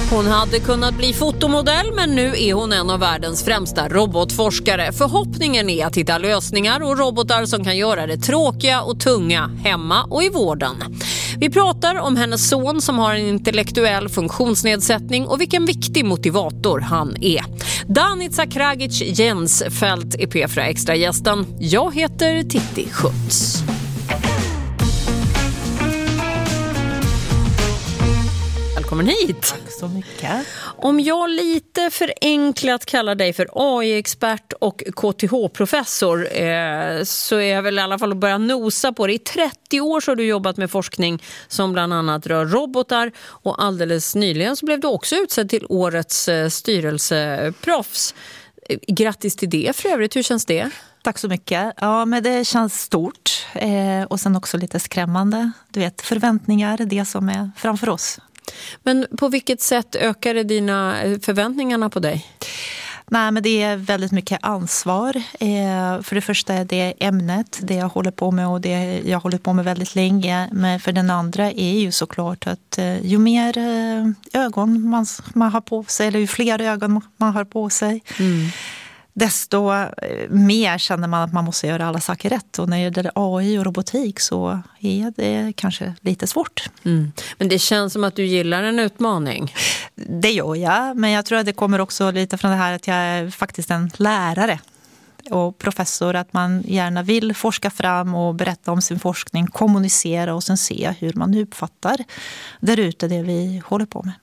Hon hade kunnat bli fotomodell, men nu är hon en av världens främsta robotforskare. Förhoppningen är att hitta lösningar och robotar som kan göra det tråkiga och tunga hemma och i vården. Vi pratar om hennes son som har en intellektuell funktionsnedsättning och vilken viktig motivator han är. Danica Kragic Jensfelt är P4 Extra-gästen. Jag heter Titti Schutz. Välkommen hit. Tack så mycket. Om jag lite förenklat kallar dig för AI-expert och KTH-professor så är jag väl i alla fall att börja nosa på det. I 30 år så har du jobbat med forskning som bland annat rör robotar och alldeles nyligen så blev du också utsedd till årets styrelseproffs. Grattis till det för övrigt. Hur känns det? Tack så mycket. Ja, men det känns stort och sen också lite skrämmande. Du vet, förväntningar, det som är framför oss. Men på vilket sätt ökar det dina förväntningarna på dig? Nej, men det är väldigt mycket ansvar. För det första är det ämnet, det jag håller på med och det jag håller på med väldigt länge. Men för den andra är ju såklart att ju mer ögon man har på sig, eller ju fler ögon man har på sig, desto mer känner man att man måste göra alla saker rätt. Och när det gäller AI och robotik så är det kanske lite svårt. Men det känns som att du gillar en utmaning. Det gör jag, men jag tror att det kommer också lite från det här att jag är faktiskt en lärare och professor. Att man gärna vill forska fram och berätta om sin forskning, kommunicera och sen se hur man uppfattar där ute det vi håller på med.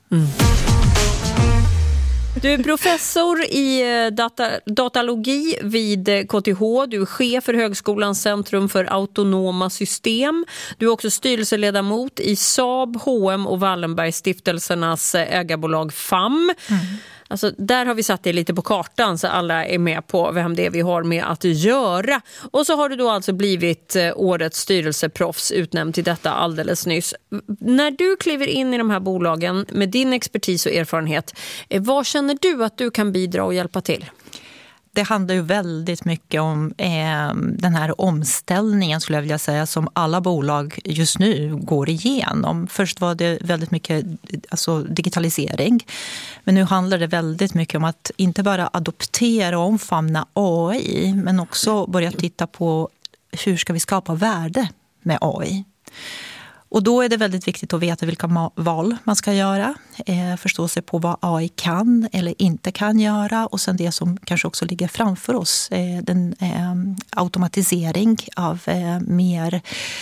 Du är professor i datalogi vid KTH. Du är chef för Högskolans centrum för autonoma system. Du är också styrelseledamot i Saab, H&M och Wallenberg-stiftelsernas ägarbolag FAM. Alltså, där har vi satt det lite på kartan så alla är med på vem det är vi har med att göra. Och så har du då alltså blivit årets styrelseproffs utnämnd till detta alldeles nyss. När du kliver in i de här bolagen med din expertis och erfarenhet, vad känner du att du kan bidra och hjälpa till? Det handlar ju väldigt mycket om den här omställningen skulle jag vilja säga som alla bolag just nu går igenom. Först var det väldigt mycket digitalisering. Men nu handlar det väldigt mycket om att inte bara adoptera och omfamna AI men också börja titta på hur ska vi skapa värde med AI. Och då är det väldigt viktigt att veta vilka val man ska göra. Förstå sig på vad AI kan eller inte kan göra. Och sen det som kanske också ligger framför oss. Den automatisering av mer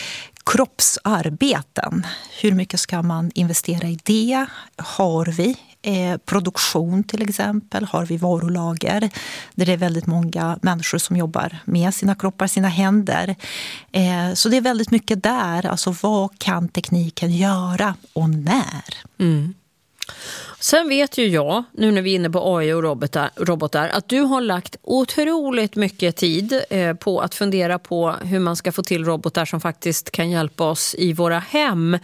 kroppsarbeten. Hur mycket ska man investera i det? Har vi produktion till exempel? Har vi varulager? Där det är väldigt många människor som jobbar med sina kroppar, sina händer. Så det är väldigt mycket där. Alltså vad kan tekniken göra och när? Sen vet ju jag, nu när vi är inne på AI och robotar, att du har lagt otroligt mycket tid på att fundera på hur man ska få till robotar som faktiskt kan hjälpa oss i våra hem.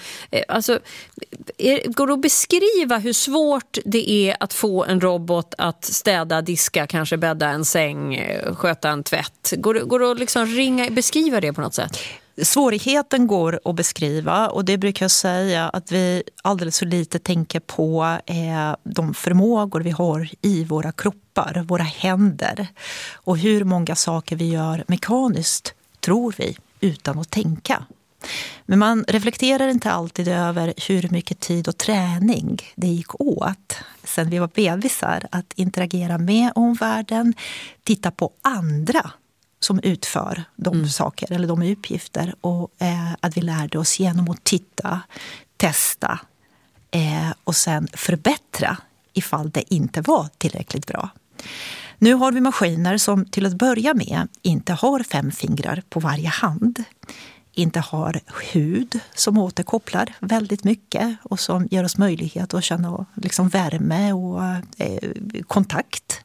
Går det att beskriva hur svårt det är att få en robot att städa, diska, kanske bädda en säng, sköta en tvätt? Går det att liksom beskriva det på något sätt? Svårigheten går att beskriva och det brukar jag säga att vi alldeles för lite tänker på de förmågor vi har i våra kroppar, våra händer och hur många saker vi gör mekaniskt, tror vi, utan att tänka. Men man reflekterar inte alltid över hur mycket tid och träning det gick åt sen vi var bebisar att interagera med omvärlden, titta på andra som utför de saker eller de uppgifter och att vi lärde oss genom att titta, testa och sen förbättra ifall det inte var tillräckligt bra. Nu har vi maskiner som till att börja med inte har 5 fingrar på varje hand. Inte har hud som återkopplar väldigt mycket och som ger oss möjlighet att känna liksom värme och kontakt.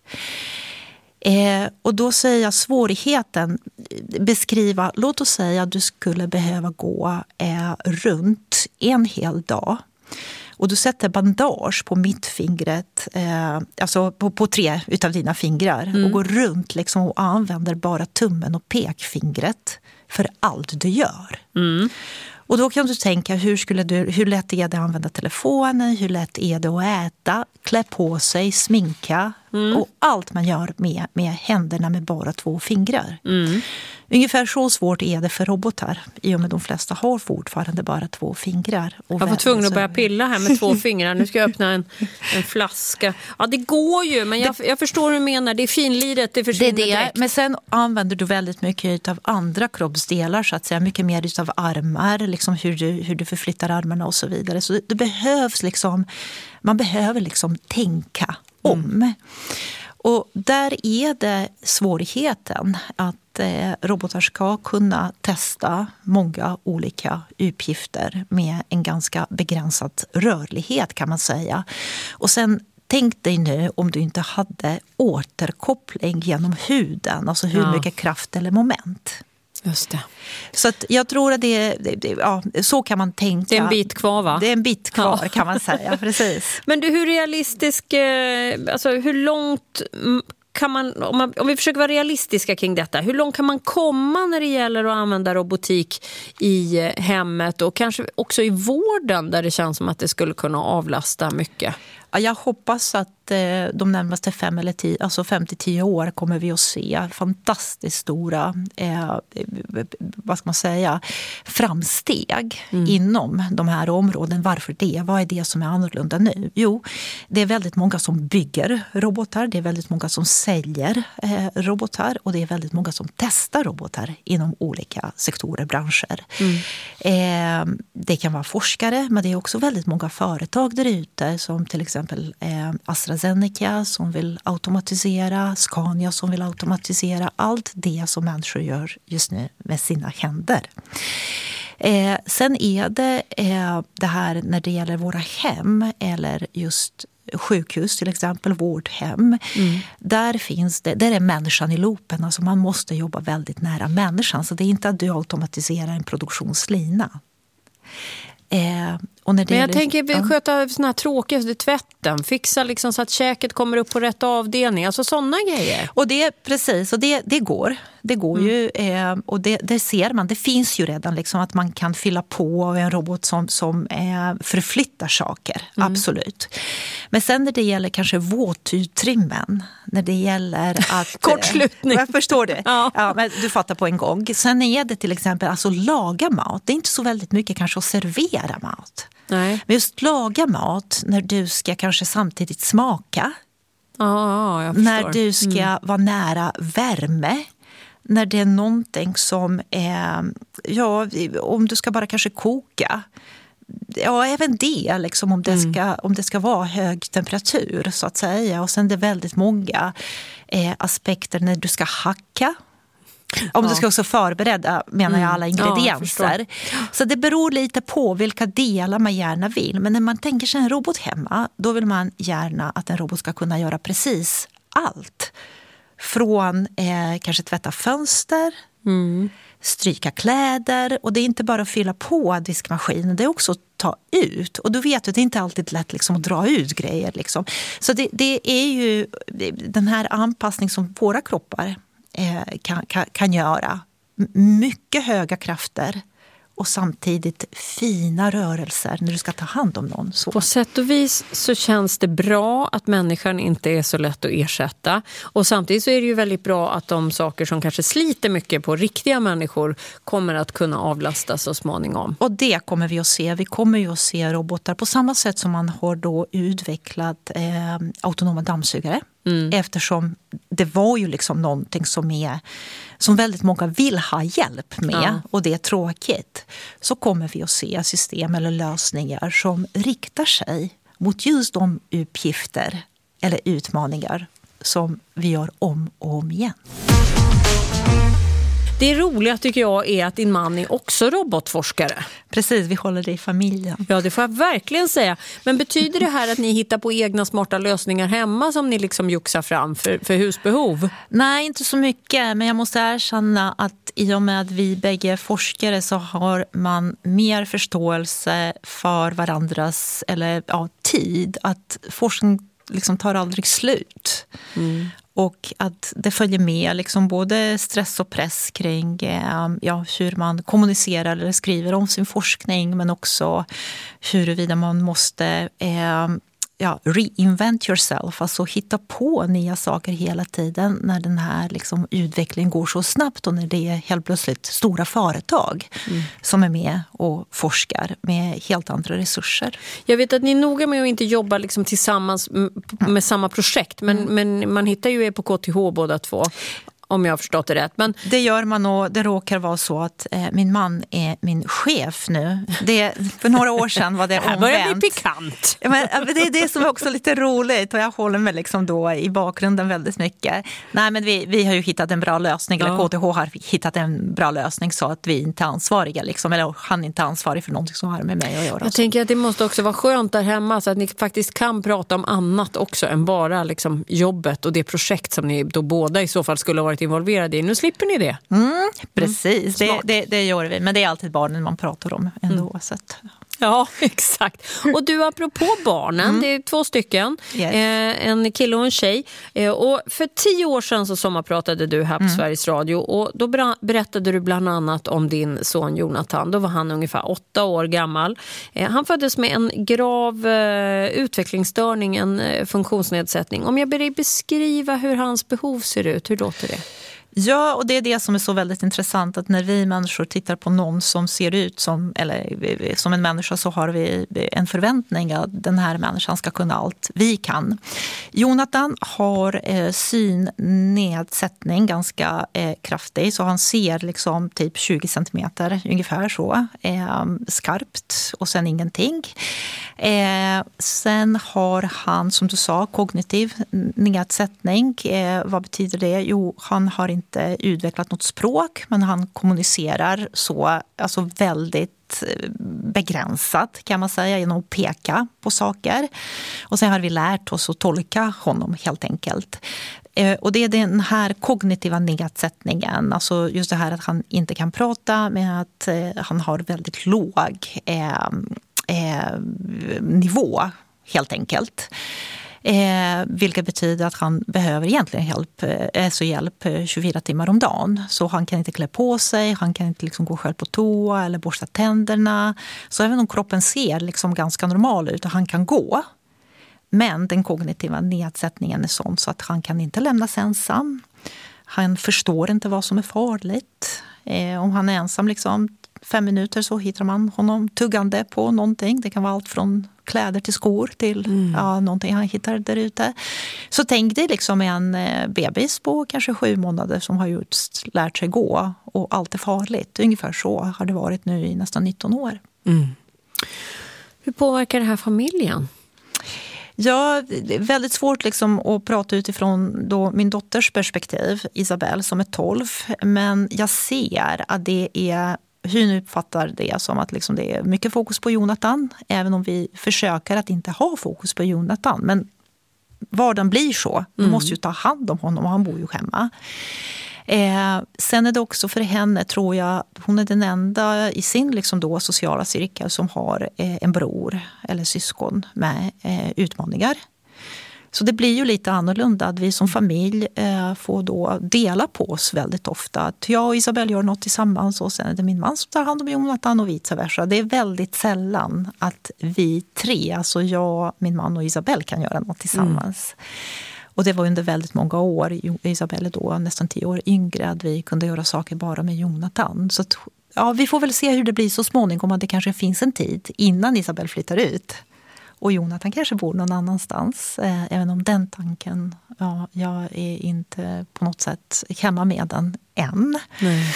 Och då säger jag svårigheten beskriva, låt oss säga att du skulle behöva gå runt en hel dag och du sätter bandage på mittfingret, alltså på 3 utav dina fingrar och går runt liksom och använder bara tummen och pekfingret för allt du gör. Och då kan du tänka, hur lätt är det att använda telefonen, hur lätt är det att äta, klä på sig, sminka och allt man gör med händerna med bara 2 fingrar. Ungefär så svårt är det för robotar, i och med de flesta har fortfarande bara 2 fingrar. Jag var tvungen att börja pilla här med 2 fingrar. Nu ska jag öppna en flaska. Ja, det går ju, men jag förstår hur du menar. Det är finliret, det försvinner direkt. Men sen använder du väldigt mycket av andra kroppsdelar, så att säga. Mycket mer av armar, liksom hur du förflyttar armarna och så vidare. Så det behövs man behöver tänka om. Och där är det svårigheten att robotar ska kunna testa många olika uppgifter med en ganska begränsad rörlighet, kan man säga. Och sen tänk dig nu om du inte hade återkoppling genom huden, alltså hur mycket kraft eller moment. Just det. Så att jag tror att så kan man tänka. Det är en bit kvar, va? Det är en bit kvar, kan man säga, precis. Men du, hur realistisk, alltså hur långt kan man, om vi försöker vara realistiska kring detta, hur långt kan man komma när det gäller att använda robotik i hemmet och kanske också i vården, där det känns som att det skulle kunna avlasta mycket? Ja, jag hoppas att de närmaste 5 eller 10, alltså 5-10 år kommer vi att se fantastiskt stora vad ska man säga, framsteg inom de här områden. Varför det? Vad är det som är annorlunda nu? Jo, det är väldigt många som bygger robotar, det är väldigt många som säljer robotar och det är väldigt många som testar robotar inom olika sektorer, branscher. Det kan vara forskare, men det är också väldigt många företag där ute, som till exempel AstraZeneca som vill automatisera, Scania som vill automatisera allt det som människor gör just nu med sina händer. Sen är det här när det gäller våra hem eller just sjukhus till exempel, vårdhem. Där är människan i loopen. Alltså man måste jobba väldigt nära människan. Så det är inte att du automatiserar en produktionslina. Men jag tänker sköta såna här tråkiga tvätten, fixa liksom så att käket kommer upp på rätt avdelning, alltså sådana grejer. Och det precis, och det går ju, och det ser man, det finns ju redan liksom att man kan fylla på en robot som förflyttar saker, absolut. Men sen när det gäller kanske våtutrymmen, när det gäller att kortslutning. Jag förstår det. Ja, men du fattar på en gång. Sen är det till exempel alltså laga mat. Det är inte så väldigt mycket kanske att servera mat. Nej. Men just laga mat när du ska kanske samtidigt smaka. Jag när du ska vara nära värme. När det är någonting som om du ska bara kanske koka. Ja, även det liksom, om det ska vara hög temperatur så att säga. Och sen det är väldigt många aspekter när du ska hacka. Om du ska också förbereda, menar jag, alla ingredienser. Så det beror lite på vilka delar man gärna vill. Men när man tänker sig en robot hemma, då vill man gärna att en robot ska kunna göra precis allt. Från kanske tvätta fönster, stryka kläder. Och det är inte bara att fylla på diskmaskinen, det är också att ta ut. Och då vet du, det är inte alltid lätt liksom, att dra ut grejer. Liksom. Så det är ju den här anpassning som våra kroppar kan göra. Mycket höga krafter och samtidigt fina rörelser när du ska ta hand om någon. Så. På sätt och vis så känns det bra att människan inte är så lätt att ersätta. Och samtidigt så är det ju väldigt bra att de saker som kanske sliter mycket på riktiga människor kommer att kunna avlastas så småningom. Och det kommer vi att se. Vi kommer ju att se robotar på samma sätt som man har då utvecklat autonoma dammsugare. Eftersom det var ju liksom någonting som väldigt många vill ha hjälp med och det är tråkigt, så kommer vi att se system eller lösningar som riktar sig mot just de uppgifter eller utmaningar som vi gör om och om igen. Det roliga tycker jag är att din man är också robotforskare. Precis, vi håller det i familjen. Ja, det får jag verkligen säga. Men betyder det här att ni hittar på egna smarta lösningar hemma som ni liksom juxar fram för husbehov? Nej, inte så mycket. Men jag måste erkänna att i och med att vi bägge forskare så har man mer förståelse för varandras tid. Att forskning liksom tar aldrig slut. Och att det följer med liksom både stress och press kring hur man kommunicerar eller skriver om sin forskning, men också huruvida man måste reinvent yourself, alltså hitta på nya saker hela tiden när den här liksom utvecklingen går så snabbt och när det är helt plötsligt stora företag som är med och forskar med helt andra resurser. Jag vet att ni är noga med att inte jobba liksom tillsammans med samma projekt, men man hittar ju er på KTH båda två. Om jag har förstått det rätt. Men det gör man, och det råkar vara så att min man är min chef nu. För några år sedan var det omvänt. Det börjar bli pikant. Men det är det som är också lite roligt, och jag håller mig liksom då i bakgrunden väldigt mycket. Nej, men vi har ju hittat en bra lösning, eller KTH har hittat en bra lösning så att vi inte är ansvariga liksom, eller han är inte ansvarig för någonting som har med mig att göra. Jag tänker att det måste också vara skönt där hemma så att ni faktiskt kan prata om annat också än bara liksom jobbet och det projekt som ni då båda i så fall skulle ha varit involverade i. Nu slipper ni det. Precis, det gör vi. Men det är alltid barnen man pratar om ändå. Så att, ja, exakt. Och du, apropå barnen, det är 2 stycken. Yes. En kille och en tjej. Och för 10 år sedan så sommarpratade du här på Sveriges Radio. Och då berättade du bland annat om din son Jonathan. Då var han ungefär 8 år gammal. Han föddes med en grav utvecklingsstörning, en funktionsnedsättning. Om jag ber dig beskriva hur hans behov ser ut, hur låter det? Ja, och det är det som är så väldigt intressant, att när vi människor tittar på någon som ser ut som en människa, så har vi en förväntning att den här människan ska kunna allt vi kan. Jonathan har synnedsättning ganska kraftig, så han ser liksom typ 20 centimeter ungefär så skarpt, och sen ingenting. Sen har han, som du sa, kognitiv nedsättning. Vad betyder det? Jo, han har inte utvecklat något språk, men han kommunicerar så, alltså väldigt begränsat kan man säga, genom att peka på saker. Och sen har vi lärt oss att tolka honom helt enkelt. Och det är den här kognitiva nedsättningen, alltså just det här att han inte kan prata, med att han har väldigt låg nivå helt enkelt. Vilket betyder att han behöver egentligen hjälp 24 timmar om dagen. Så han kan inte klä på sig, han kan inte liksom gå själv på toa eller borsta tänderna. Så även om kroppen ser liksom ganska normal ut och han kan gå, men den kognitiva nedsättningen är sån så att han kan inte lämnas ensam. Han förstår inte vad som är farligt. Om han är ensam liksom 5 minuter så hittar man honom tuggande på någonting. Det kan vara allt från kläder till skor till någonting han hittar där ute. Så tänk dig liksom en bebis på kanske 7 månader som har lärt sig gå, och allt är farligt. Ungefär så har det varit nu i nästan 19 år. Hur påverkar det här familjen? Ja, det är väldigt svårt liksom att prata utifrån då min dotters perspektiv, Isabelle, som är 12. Men jag ser att det är, hur nu uppfattar det som att liksom det är mycket fokus på Jonathan, även om vi försöker att inte ha fokus på Jonathan. Men vardagen blir så. Du måste ju ta hand om honom, och han bor ju hemma. Sen är det också för henne, tror jag, hon är den enda i sin liksom då sociala cirkel som har en bror eller syskon med utmaningar. Så det blir ju lite annorlunda att vi som familj får då dela på oss väldigt ofta. Att jag och Isabelle gör något tillsammans, och sen är det min man som tar hand om Jonathan och vice versa. Det är väldigt sällan att vi 3, alltså jag, min man och Isabelle, kan göra något tillsammans. Och det var under väldigt många år, Isabelle då nästan 10 år yngre, att vi kunde göra saker bara med Jonathan. Så att, ja, vi får väl se hur det blir så småningom, att det kanske finns en tid innan Isabelle flyttar ut. Och Jonathan kanske bor någon annanstans, även om den tanken, ja, jag är inte på något sätt hemma med den än. Nej.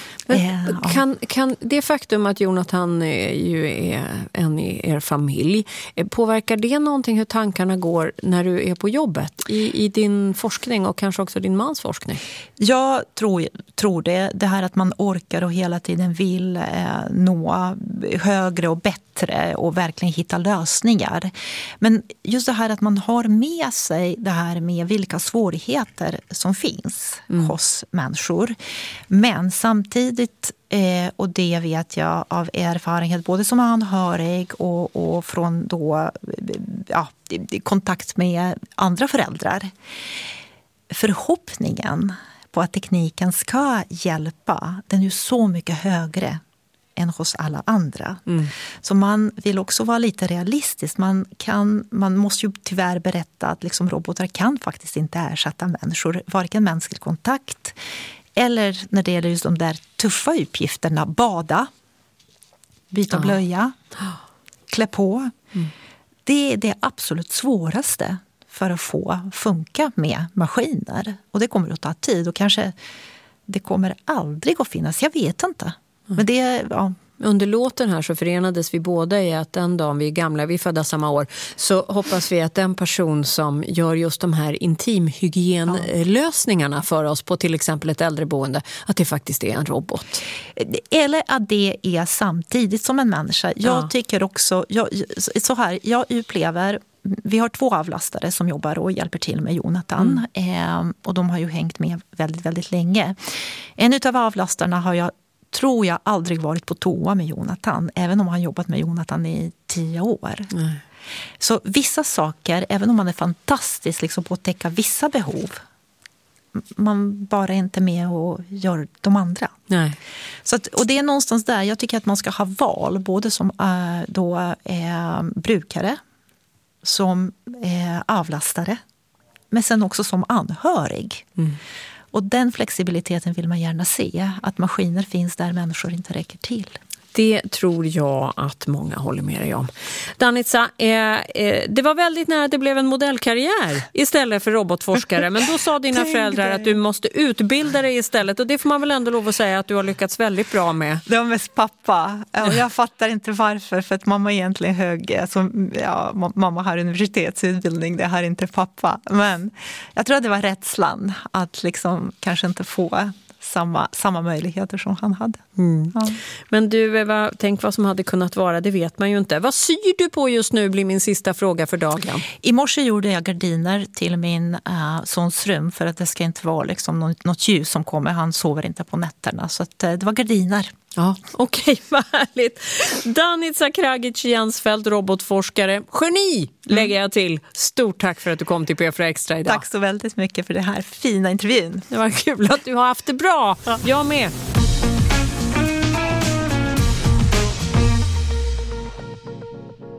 Kan det faktum att Jonathan ju är en i er familj, påverkar det någonting hur tankarna går när du är på jobbet i din forskning och kanske också din mans forskning? Jag tror det här att man orkar och hela tiden vill nå högre och bättre och verkligen hitta lösningar. Men just det här att man har med sig det här med vilka svårigheter som finns hos människor. Men samtidigt, och det vet jag av erfarenhet både som anhörig och från då, kontakt med andra föräldrar. förhoppningen på att tekniken ska hjälpa, den är ju så mycket högre än hos alla andra. Så man vill också vara lite realistisk. Man måste ju tyvärr berätta att liksom robotar kan faktiskt inte ersätta människor. Varken mänsklig kontakt eller när det gäller just de där tuffa uppgifterna. Bada, byta blöja, klä på. Det är det absolut svåraste för att få funka med maskiner. Och det kommer att ta tid och kanske det kommer aldrig att finnas. Jag vet inte. Men det, ja. Under låten här så förenades vi båda i att den dagen vi är gamla, vi är födda samma år, så hoppas vi att den person som gör just de här intimhygienlösningarna för oss på till exempel ett äldreboende, att det faktiskt är en robot. Eller att det är samtidigt som en människa. Jag tycker också, jag upplever, vi har 2 avlastare som jobbar och hjälper till med Jonathan. Och de har ju hängt med väldigt, väldigt länge. En utav avlastarna tror jag aldrig varit på toa med Jonathan, även om han jobbat med Jonathan i 10 år. Så vissa saker, även om man är fantastisk liksom på att täcka vissa behov, man bara är inte med och gör de andra. Nej. Så och det är någonstans där jag tycker att man ska ha val, både som brukare, som avlastare, men sen också som anhörig. Och den flexibiliteten vill man gärna se, att maskiner finns där människor inte räcker till. Det tror jag att många håller med dig om. Danica, det var väldigt nära att det blev en modellkarriär istället för robotforskare. Men då sa dina föräldrar att du måste utbilda dig istället. Och det får man väl ändå lov att säga att du har lyckats väldigt bra med. Det var mest pappa. Och jag fattar inte varför. För att mamma är egentligen hög. Alltså, mamma har universitetsutbildning. Det har inte pappa. Men jag tror att det var rädslan att liksom kanske inte få samma möjligheter som han hade. Ja. Men du Eva, tänk vad som hade kunnat vara, det vet man ju inte. Vad syr du på just nu blir min sista fråga för dagen. I morse gjorde jag gardiner till min sons rum för att det ska inte vara liksom något ljus som kommer. Han sover inte på nätterna, så att, det var gardiner. Ja, okej, vad härligt. Danica Kragic-Jensfeldt, robotforskare. Geni, lägger jag till. Stort tack för att du kom till P4 Extra idag. Tack så väldigt mycket för det här fina intervjun. Det var kul att du har haft det bra. Jag med.